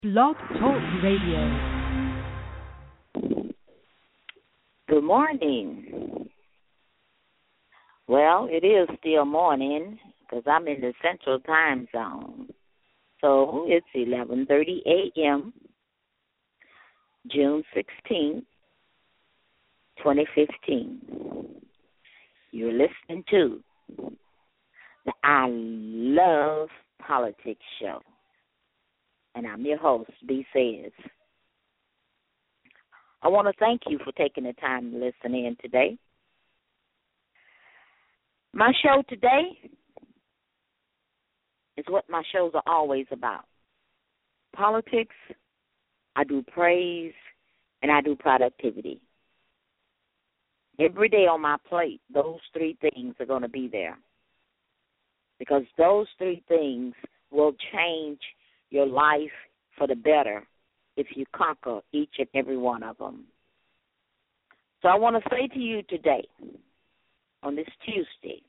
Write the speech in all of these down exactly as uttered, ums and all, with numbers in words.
Blog Talk Radio. Good morning. Well, it is still morning because I'm in the Central Time Zone. So it's eleven thirty a.m., June sixteenth, twenty fifteen. You're listening to the I Love Politics Show. And I'm your host, B. Says. I want to thank you for taking the time to listen in today. My show today is what my shows are always about. Politics, I do praise, and I do productivity. Every day on my plate, those three things are going to be there. Because those three things will change your life for the better if you conquer each and every one of them. So I want to say to you today, on this Tuesday,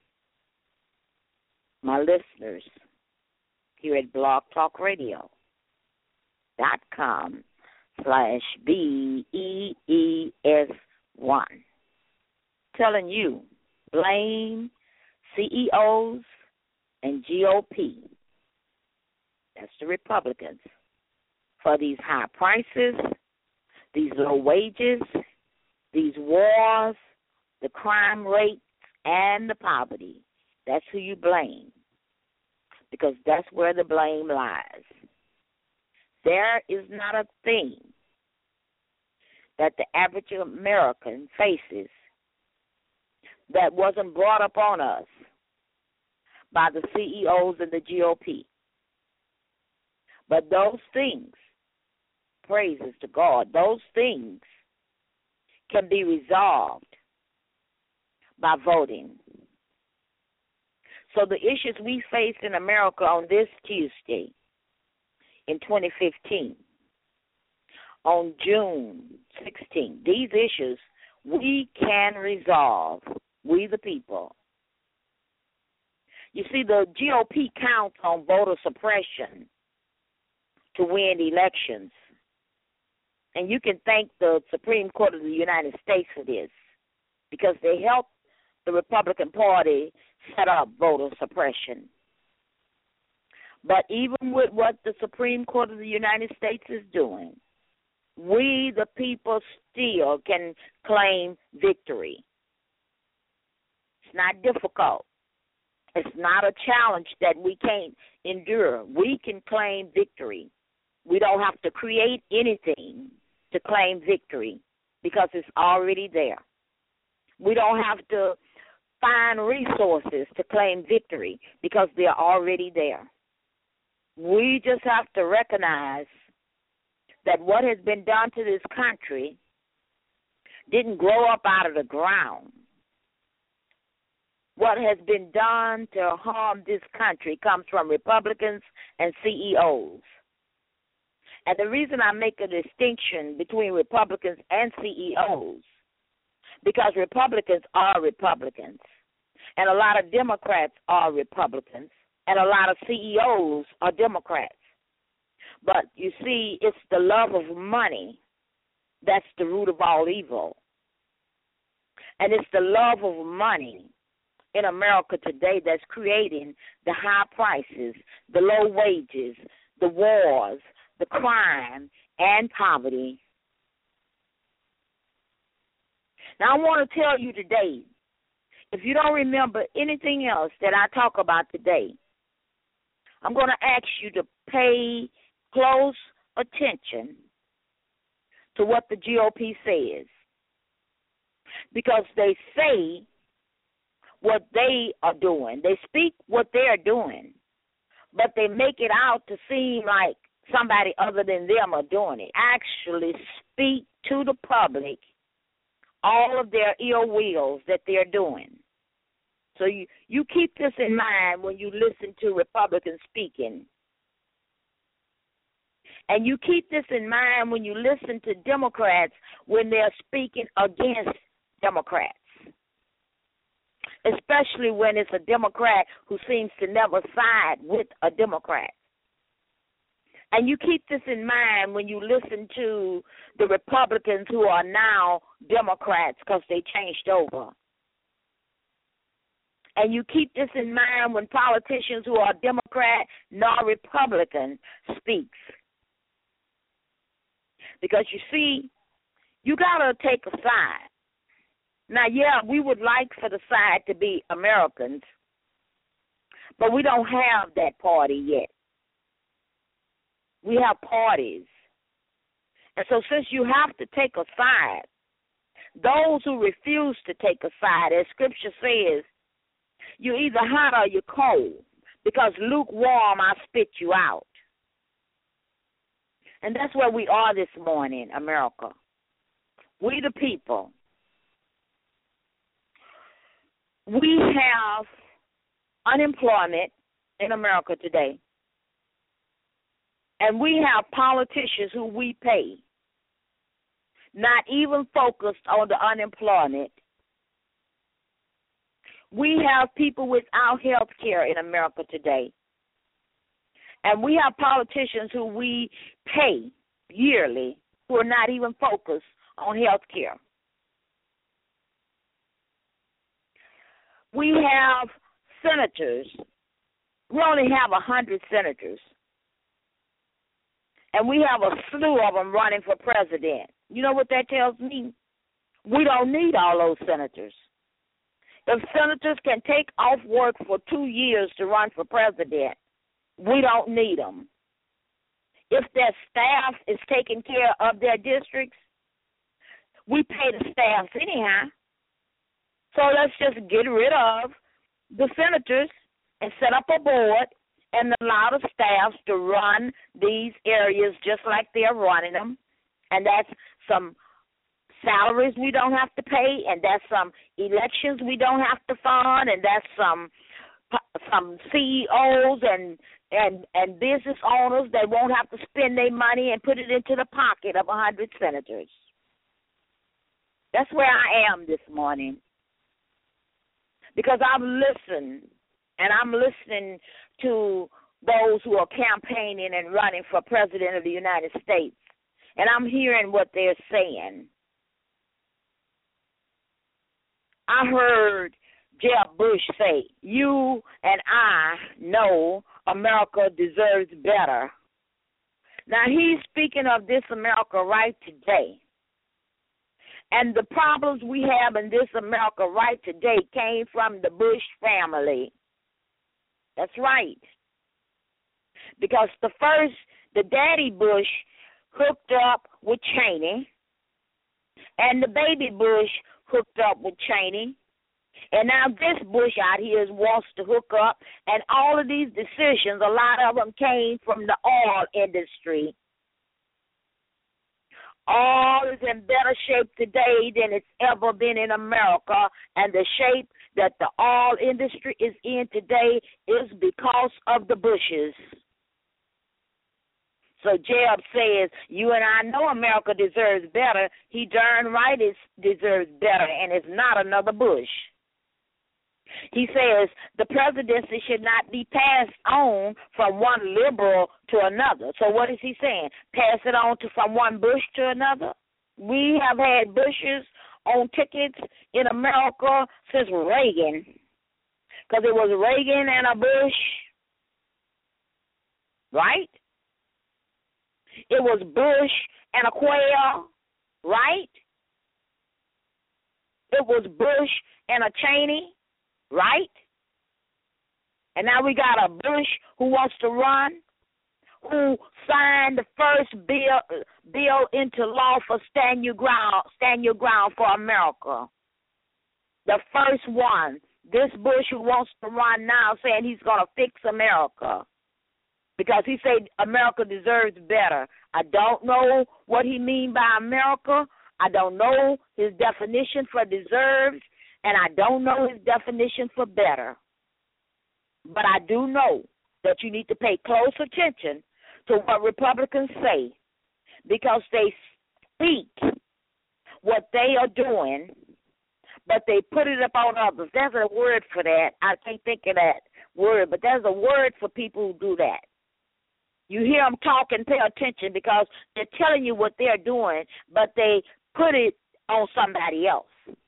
my listeners here at blog talk radio dot com slash B E E S one, telling you, blame C E Os and G O P, that's the Republicans, for these high prices, these low wages, these wars, the crime rates, and the poverty. That's who you blame, because that's where the blame lies. There is not a thing that the average American faces that wasn't brought upon us by the C E Os and the G O P. But those things, praises to God, those things can be resolved by voting. So the issues we face in America on this Tuesday in twenty fifteen, on June sixteenth, these issues we can resolve, we the people. You see, the G O P counts on voter suppression to win elections. And you can thank the Supreme Court of the United States for this, because they helped the Republican Party set up voter suppression. But even with what the Supreme Court of the United States is doing, we, the people, still can claim victory. It's not difficult. It's not a challenge that we can't endure. We can claim victory. We don't have to create anything to claim victory because it's already there. We don't have to find resources to claim victory because they're already there. We just have to recognize that what has been done to this country didn't grow up out of the ground. What has been done to harm this country comes from Republicans and C E Os. And the reason I make a distinction between Republicans and C E Os, because Republicans are Republicans, and a lot of Democrats are Republicans, and a lot of C E Os are Democrats. But you see, it's the love of money that's the root of all evil. And it's the love of money in America today that's creating the high prices, the low wages, the wars, the crime, and poverty. Now, I want to tell you today, if you don't remember anything else that I talk about today, I'm going to ask you to pay close attention to what the G O P says, because they say what they are doing. They speak what they're doing, but they make it out to seem like somebody other than them are doing it. Actually speak to the public all of their ill wills that they're doing. So you, you keep this in mind when you listen to Republicans speaking. And you keep this in mind when you listen to Democrats when they're speaking against Democrats, especially when it's a Democrat who seems to never side with a Democrat. And you keep this in mind when you listen to the Republicans who are now Democrats because they changed over. And you keep this in mind when politicians who are Democrat nor Republican speaks. Because you see, you got to take a side. Now, yeah, we would like for the side to be Americans, but we don't have that party yet. We have parties. And so since you have to take a side, those who refuse to take a side, as Scripture says, you're either hot or you're cold, because lukewarm, I spit you out. And that's where we are this morning, America. We the people. We have unemployment in America today. And we have politicians who we pay, not even focused on the unemployment. We have people without health care in America today. And we have politicians who we pay yearly who are not even focused on health care. We have senators. We only have one hundred senators. And we have a slew of them running for president. You know what that tells me? We don't need all those senators. If senators can take off work for two years to run for president, we don't need them. If their staff is taking care of their districts, we pay the staffs anyhow. So let's just get rid of the senators and set up a board and allow the staffs to run these areas just like they're running them. And that's some salaries we don't have to pay, and that's some elections we don't have to fund, and that's some some C E Os and and and business owners that won't have to spend their money and put it into the pocket of a hundred senators. That's where I am this morning, because I've listened, and I'm listening to those who are campaigning and running for president of the United States, and I'm hearing what they're saying. I heard Jeb Bush say, you and I know America deserves better. Now, he's speaking of this America right today. And the problems we have in this America right today came from the Bush family. That's right. Because the first, the daddy Bush hooked up with Cheney, and the baby Bush hooked up with Cheney, and now this Bush out here wants to hook up, and all of these decisions, a lot of them came from the oil industry. Oil is in better shape today than it's ever been in America, and the shape that the oil industry is in today is because of the Bushes. So Jeb says, you and I know America deserves better. He darn right it deserves better, and it's not another Bush. He says the presidency should not be passed on from one liberal to another. So what is he saying? Pass it on to from one Bush to another? We have had Bushes on tickets in America since Reagan, because it was Reagan and a Bush, right? It was Bush and a Quayle, right? It was Bush and a Cheney, right? And now we got a Bush who wants to run, who signed the first bill bill into law for stand your ground, stand your ground for America. The first one, this Bush who wants to run now, saying he's going to fix America, because he said America deserves better. I don't know what he mean by America. I don't know his definition for deserves, and I don't know his definition for better. But I do know that you need to pay close attention to what Republicans say, because they speak what they are doing, but they put it upon others. There's a word for that. I can't think of that word, but there's a word for people who do that. You hear them talk and pay attention because they're telling you what they're doing, but they put it on somebody else.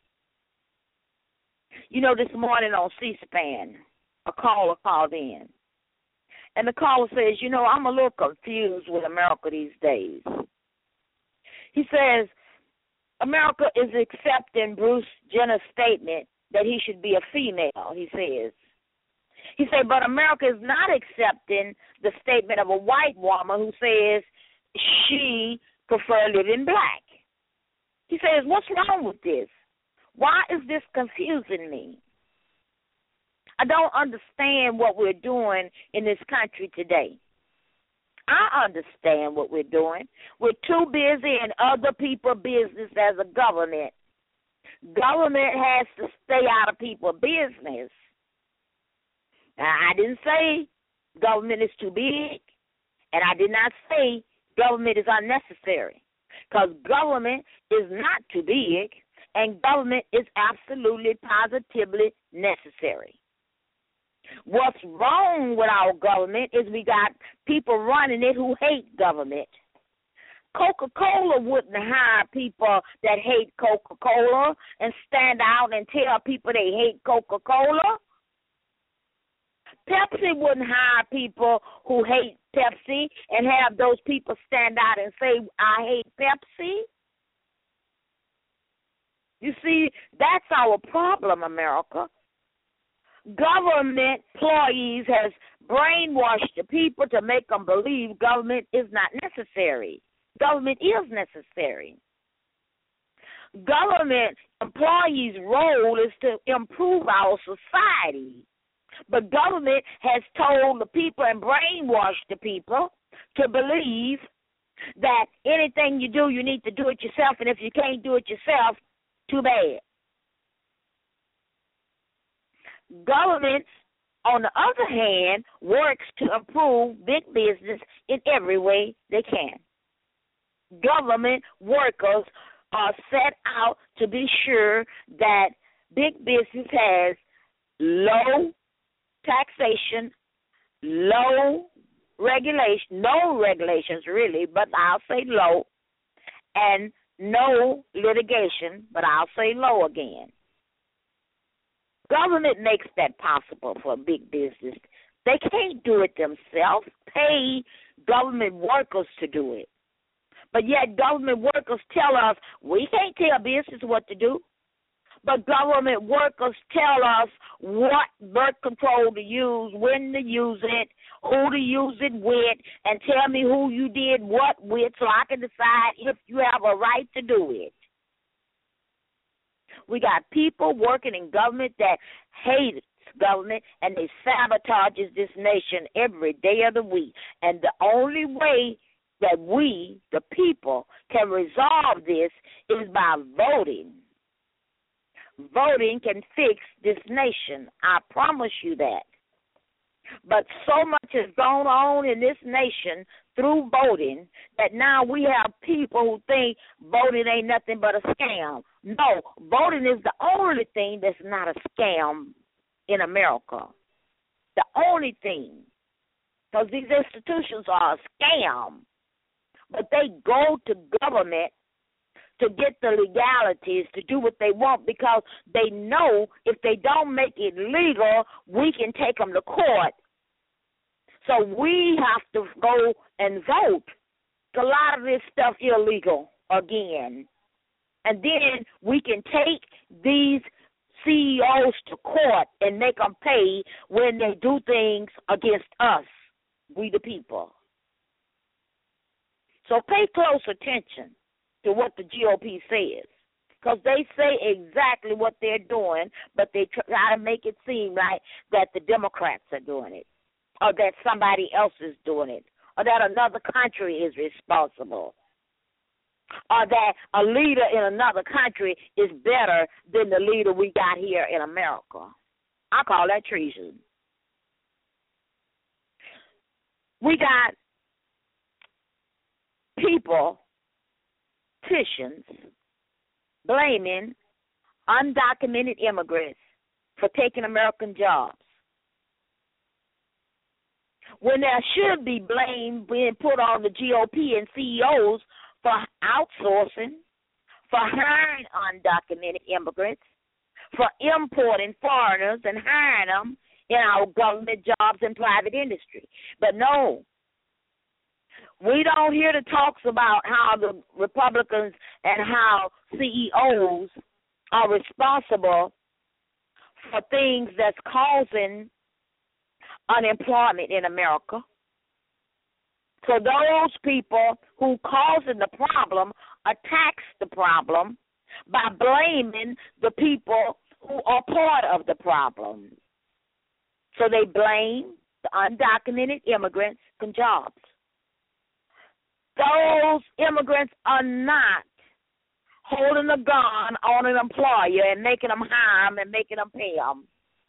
You know, this morning on C-SPAN, a caller called in. And the caller says, you know, I'm a little confused with America these days. He says, America is accepting Bruce Jenner's statement that he should be a female, he says. He said, but America is not accepting the statement of a white woman who says she prefers living black. He says, what's wrong with this? Why is this confusing me? I don't understand what we're doing in this country today. I understand what we're doing. We're too busy in other people's business as a government. Government has to stay out of people's business. Now, I didn't say government is too big, and I did not say government is unnecessary, because government is not too big, and government is absolutely, positively necessary. What's wrong with our government is we got people running it who hate government. Coca-Cola wouldn't hire people that hate Coca-Cola and stand out and tell people they hate Coca-Cola. Pepsi wouldn't hire people who hate Pepsi and have those people stand out and say, I hate Pepsi. You see, that's our problem, America. Government employees has brainwashed the people to make them believe government is not necessary. Government is necessary. Government employees' role is to improve our society. But government has told the people and brainwashed the people to believe that anything you do, you need to do it yourself, and if you can't do it yourself, too bad. Government, on the other hand, works to improve big business in every way they can. Government workers are set out to be sure that big business has low taxation, low regulation, no regulations really, but I'll say low, and no litigation, but I'll say low again. Government makes that possible for big business. They can't do it themselves. Pay government workers to do it. But yet government workers tell us we can't tell business what to do. But government workers tell us what birth control to use, when to use it, who to use it with, and tell me who you did what with so I can decide if you have a right to do it. We got people working in government that hate government, and they sabotages this nation every day of the week. And the only way that we, the people, can resolve this is by voting. Voting can fix this nation. I promise you that. But so much has gone on in this nation through voting that now we have people who think voting ain't nothing but a scam. No, voting is the only thing that's not a scam in America. The only thing. Because these institutions are a scam. But they go to government to get the legalities, to do what they want, because they know if they don't make it legal, we can take them to court. So we have to go and vote. A lot of this stuff illegal again. And then we can take these C E Os to court and make them pay when they do things against us, we the people. So pay close attention to what the G O P says, because they say exactly what they're doing, but they try to make it seem like that the Democrats are doing it, or that somebody else is doing it, or that another country is responsible, or that a leader in another country is better than the leader we got here in America. I call that treason. We got people, petitions, blaming undocumented immigrants for taking American jobs. when there should be blame being put on the G O P and C E Os for outsourcing, for hiring undocumented immigrants, for importing foreigners and hiring them in our government jobs and private industry. But no, we don't hear the talks about how the Republicans and how C E Os are responsible for things that's causing unemployment in America. So those people who causing the problem attacks the problem by blaming the people who are part of the problem. So they blame the undocumented immigrants and jobs. Those immigrants are not holding a gun on an employer and making them hire them and making them pay them.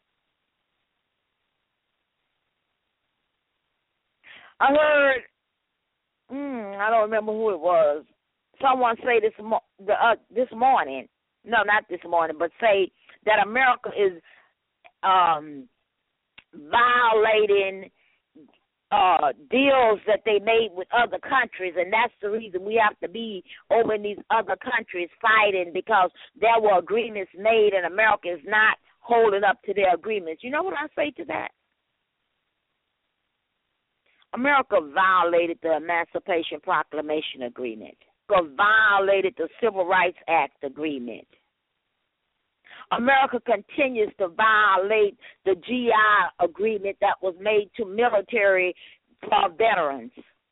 I heard, mm, I don't remember who it was, someone say this mo- the, uh, this morning, no, not this morning, but say that America is um, violating uh, deals that they made with other countries, and that's the reason we have to be over in these other countries fighting, because there were agreements made and America is not holding up to their agreements. You know what I say to that? America violated the Emancipation Proclamation Agreement. America violated the Civil Rights Act agreement. America continues to violate the G I agreement that was made to military for veterans.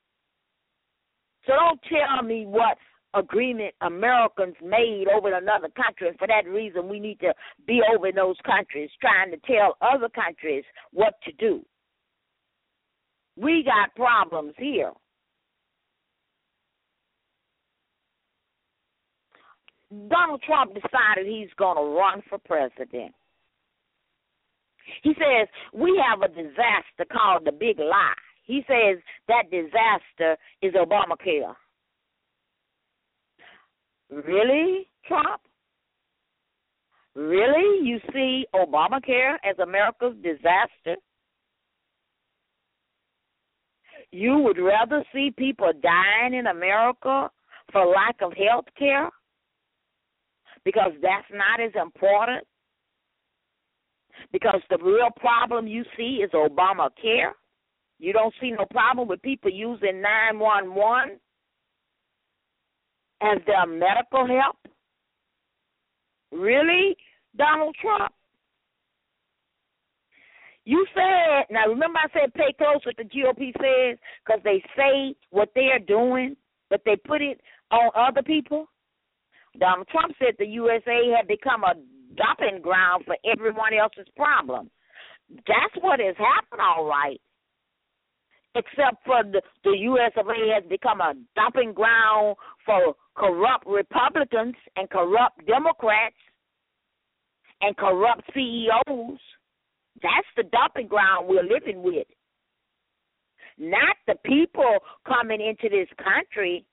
So don't tell me what agreement Americans made over in another country, and for that reason we need to be over in those countries trying to tell other countries what to do. We got problems here. Donald Trump decided he's going to run for president. He says, we have a disaster called the Big Lie. He says that disaster is Obamacare. Really, Trump? Really? You see Obamacare as America's disaster? You would rather see people dying in America for lack of health care? Because that's not as important? Because the real problem you see is Obamacare? You don't see no problem with people using nine one one as their medical help? Really, Donald Trump? You said, now remember I said pay close what the G O P says, because they say what they're doing, but they put it on other people? Donald Trump said the U S A had become a dumping ground for everyone else's problem. That's what has happened, all right. Except for the, the U S A has become a dumping ground for corrupt Republicans and corrupt Democrats and corrupt C E Os. That's the dumping ground we're living with. Not the people coming into this country.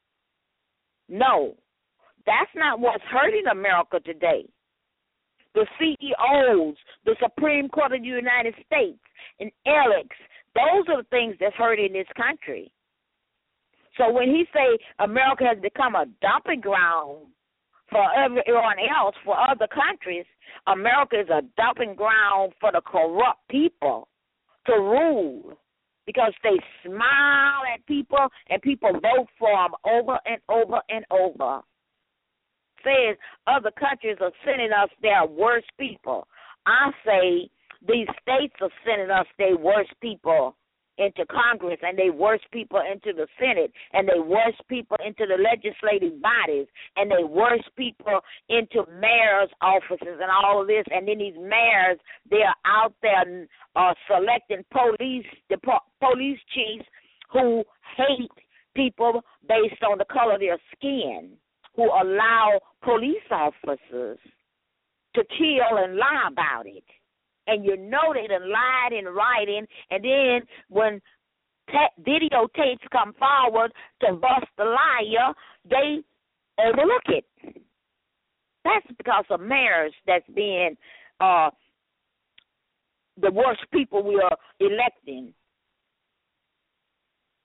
No, that's not what's hurting America today. The C E Os, the Supreme Court of the United States, and Alex, those are the things that's hurting this country. So when he say America has become a dumping ground for everyone else, for other countries, America is a dumping ground for the corrupt people to rule, because they smile at people and people vote for them over and over and over. Says other countries are sending us their worst people. I say these states are sending us their worst people into Congress, and they worst people into the Senate, and they worst people into the legislative bodies, and they worst people into mayors' offices and all of this. And then these mayors, they're out there uh, selecting police the po- police chiefs who hate people based on the color of their skin, who allow police officers to kill and lie about it. And you know they done lied in writing, and then when ta- videotapes come forward to bust the liar, they overlook it. That's because of mayors that's being uh, the worst people we are electing.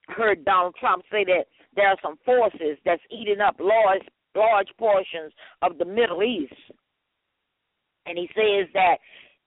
heard Donald Trump say that there are some forces that's eating up large, large portions of the Middle East. And he says that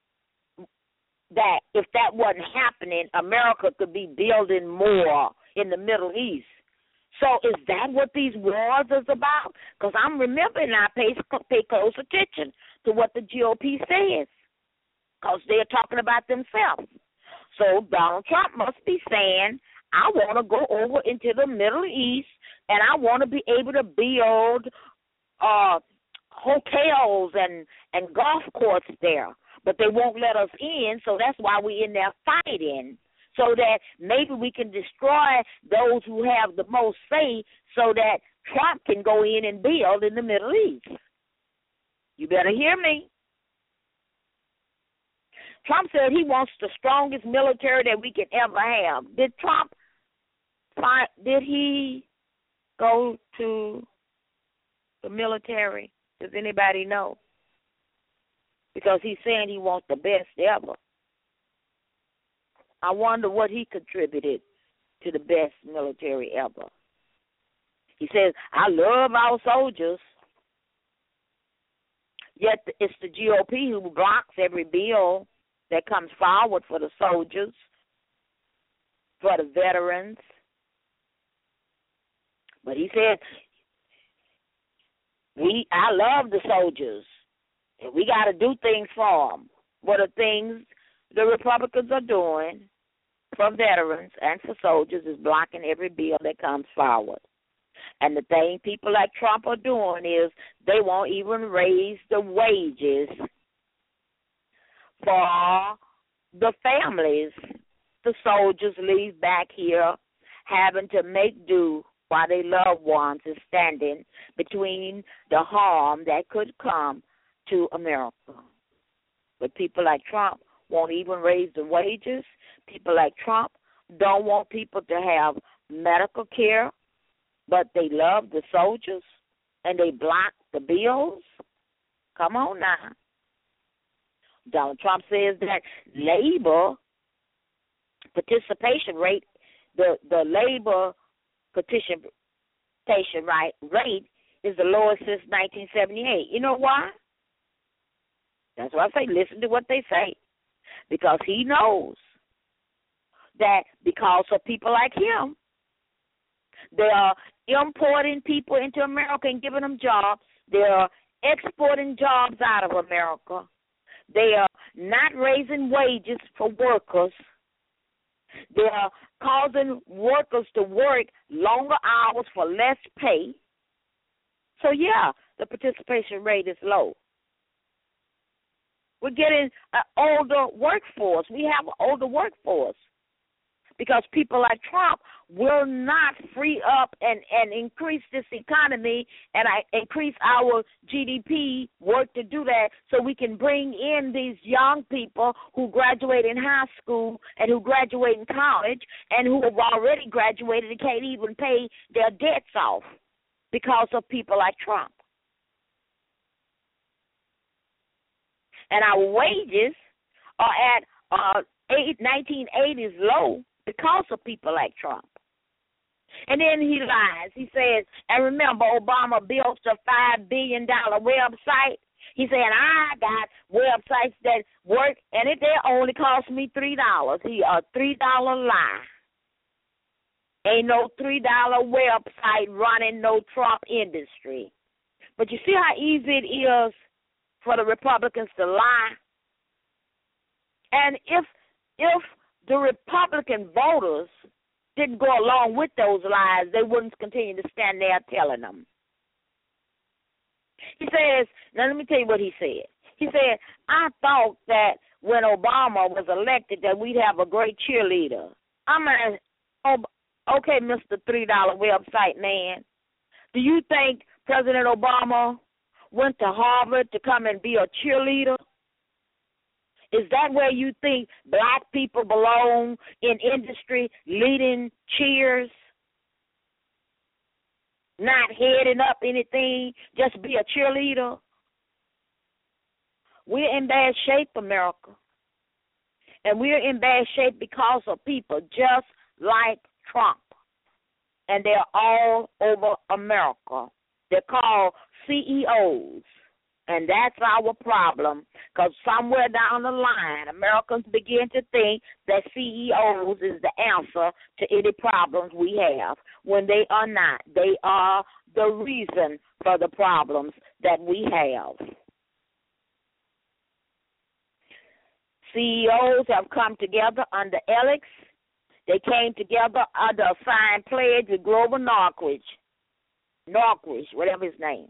that if that wasn't happening, America could be building more in the Middle East. So is that what these wars is about? Because I'm remembering I pay, pay close attention to what the G O P says, because they're talking about themselves. So Donald Trump must be saying, I want to go over into the Middle East, and I want to be able to build uh, hotels and, and golf courts there. But they won't let us in, so that's why we're in there fighting, so that maybe we can destroy those who have the most say so that Trump can go in and build in the Middle East. You better hear me. Trump said he wants the strongest military that we can ever have. Did Trump find, did he go to the military? Does anybody know? Because he's saying he wants the best ever. I wonder what he contributed to the best military ever. He says, I love our soldiers. Yet it's the G O P who blocks every bill that comes forward for the soldiers, for the veterans. But he said, we, I love the soldiers, and we got to do things for them. What are things the Republicans are doing for veterans and for soldiers is blocking every bill that comes forward. And the thing people like Trump are doing is they won't even raise the wages for the families the soldiers leave back here having to make do while their loved ones is standing between the harm that could come to America. But people like Trump won't even raise the wages. People like Trump don't want people to have medical care, but they love the soldiers and they block the bills. Come on now. Donald Trump says that labor participation rate, the, the labor participation rate, rate is the lowest since nineteen seventy-eight. You know why? That's why I say listen to what they say. Because he knows that because of people like him, they are importing people into America and giving them jobs. They are exporting jobs out of America. They are not raising wages for workers. They are causing workers to work longer hours for less pay. So, yeah, the participation rate is low. We're getting an older workforce. We have an older workforce because people like Trump will not free up and, and increase this economy and I increase our G D P, work to do that so we can bring in these young people who graduate in high school and who graduate in college and who have already graduated and can't even pay their debts off because of people like Trump. And our wages are at uh, nineteen eighties low because of people like Trump. And then he lies. He says, and remember, Obama built a five billion dollars website. He said, I got websites that work, and it they only cost me three dollars. He a three dollar lie. Ain't no three dollar website running no Trump industry. But you see how easy it is for the Republicans to lie? And if if the Republican voters didn't go along with those lies, they wouldn't continue to stand there telling them. He says, now let me tell you what he said. He said, I thought that when Obama was elected that we'd have a great cheerleader. I mean, oh, okay, Mister three dollar website man, do you think President Obama went to Harvard to come and be a cheerleader? Is that where you think black people belong in industry, leading cheers? Not heading up anything, just be a cheerleader? We're in bad shape, America. And we're in bad shape because of people just like Trump. and they're all over America. They're called C E Os. And that's our problem, because somewhere down the line, Americans begin to think that C E Os is the answer to any problems we have, when they are not. They are the reason for the problems that we have. C E Os have come together under Alex. They came together under a signed pledge with Grover Norquist, Norquist, whatever his name.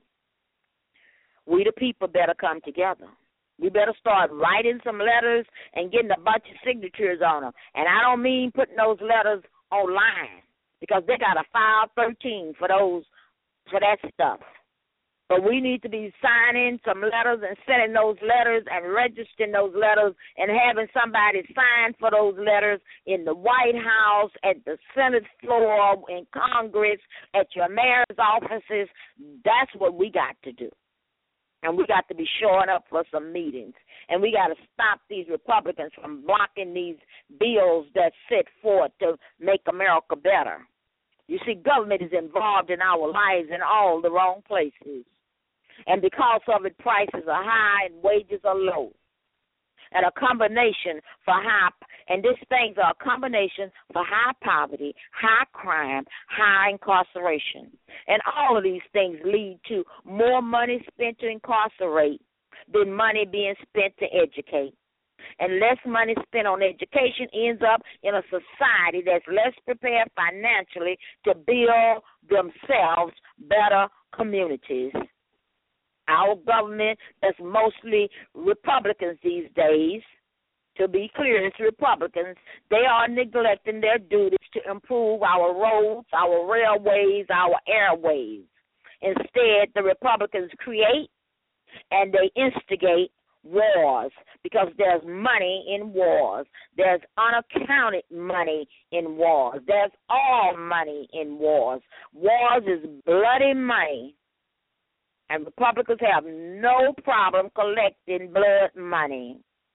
We the people better come together. We better start writing some letters and getting a bunch of signatures on them. And I don't mean putting those letters online, because they got a file thirteen for those, for that stuff. But we need to be signing some letters and sending those letters and registering those letters and having somebody sign for those letters in the White House, at the Senate floor, in Congress, at your mayor's offices. That's what we got to do. And we got to be showing up for some meetings. And we got to stop these Republicans from blocking these bills that set forth to make America better. You see, government is involved in our lives in all the wrong places. And because of it, prices are high and wages are low. And a combination for high, and these things are a combination for high poverty, high crime, high incarceration. And all of these things lead to more money spent to incarcerate than money being spent to educate. And less money spent on education ends up in a society that's less prepared financially to build themselves better communities. Our government, that's mostly Republicans these days, to be clear, it's Republicans, they are neglecting their duties to improve our roads, our railways, our airways. Instead, the Republicans create and they instigate wars, because there's money in wars. There's unaccounted money in wars. There's all money in wars. Wars is bloody money. And Republicans have no problem collecting blood money.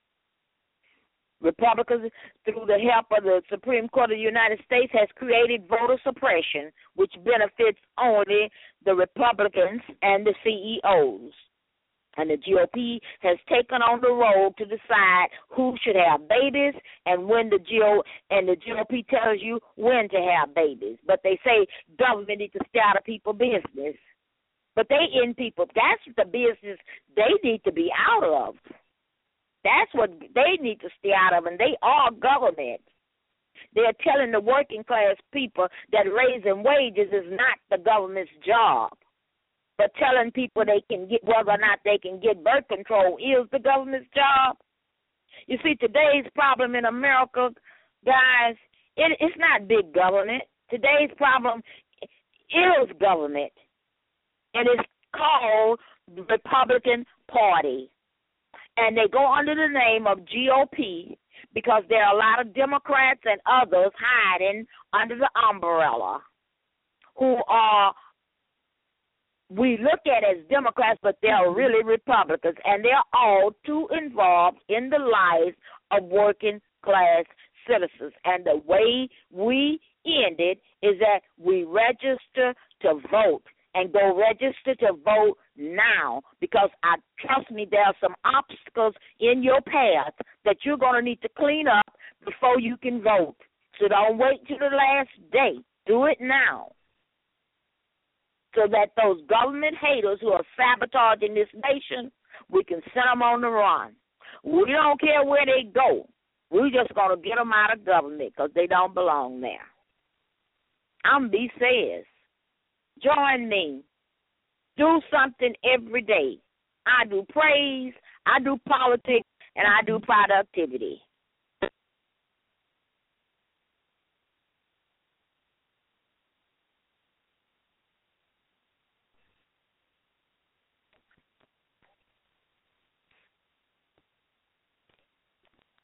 Republicans, through the help of the Supreme Court of the United States, has created voter suppression, which benefits only the Republicans and the C E Os. And the G O P has taken on the role to decide who should have babies and when the G O and the G O P tells you when to have babies. But they say government needs to stay out of people's business. But they in people, that's the business they need to be out of. That's what they need to stay out of, and they are government. They're telling the working class people that raising wages is not the government's job. But telling people they can get, whether or not they can get birth control is the government's job. You see, today's problem in America, guys, it, it's not big government. Today's problem is government. And it's called the Republican Party. And they go under the name of G O P because there are a lot of Democrats and others hiding under the umbrella who are, we look at as Democrats, but they're really Republicans. And they're all too involved in the lives of working class citizens. And the way we end it is that we register to vote. And go register to vote now, because I trust me, there are some obstacles in your path that you're going to need to clean up before you can vote. So don't wait till the last day. Do it now, so that those government haters who are sabotaging this nation, we can send them on the run. We don't care where they go. We're just going to get them out of government because they don't belong there. I'm B. Says. Join me. Do something every day. I do praise, I do politics, and I do productivity.